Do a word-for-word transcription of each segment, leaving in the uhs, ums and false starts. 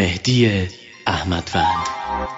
مهدی احمدوند.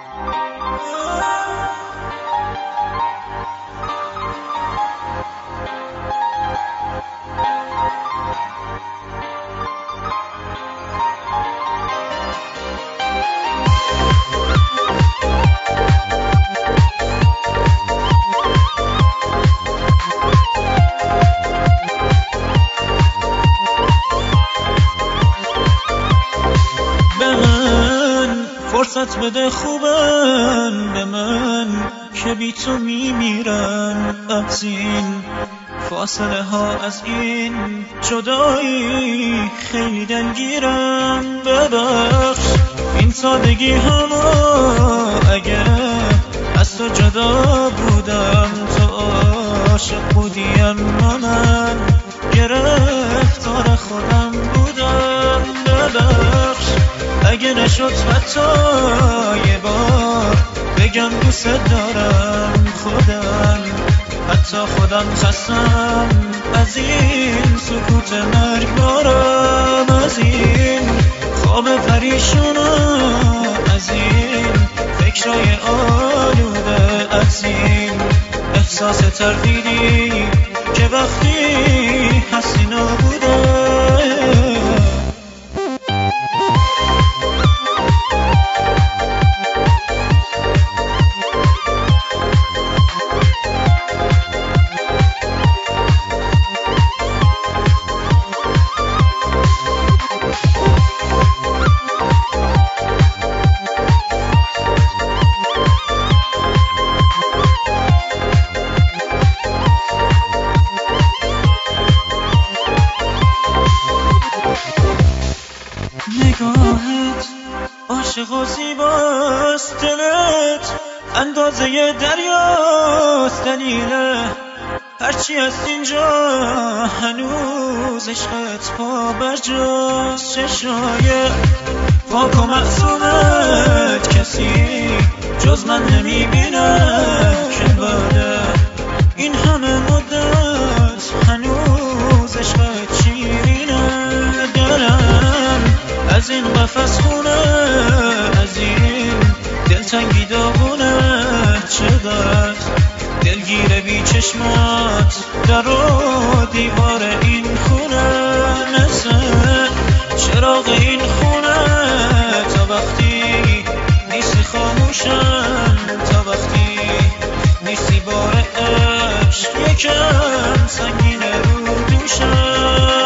فرصت بده خوبم به من که بی تو میمیرم، از این فاصله ها، از این جدایی خیلی دلگیرم. ببخش این سادگی همو اگه از تو جدا بودم، تو عاشق بودی اما من گرفتار خودم بودم. ببخش اگه نشد حتی یه بار بگم دوست دارم، خودم حتی خودم خستم از این سکوت مرگبارم، از این خواب پریشونم، از این فکرای آلوده، از این احساس تردیدی که وقتی هستی نبوده. نگاهت عاشق و زیباست، دلت اندازه دریاست، دلیل هرچی هست اینجا هنوز عشقت پا برجاست. چشای پاک و معصومت کسی جز من نمیبینه که بعد این همه مدت هنوز عشقت شیرینه. دلم از این قفس خونه، از این دلتنگی داغونه، چقدر دلگیره بی چشمات در و دیوار این خونه، مثل چراغ این خونه تا وقتی نیستی خاموشم، تا وقتی نیستی بار عشق یکم سنگینه رو دوشم.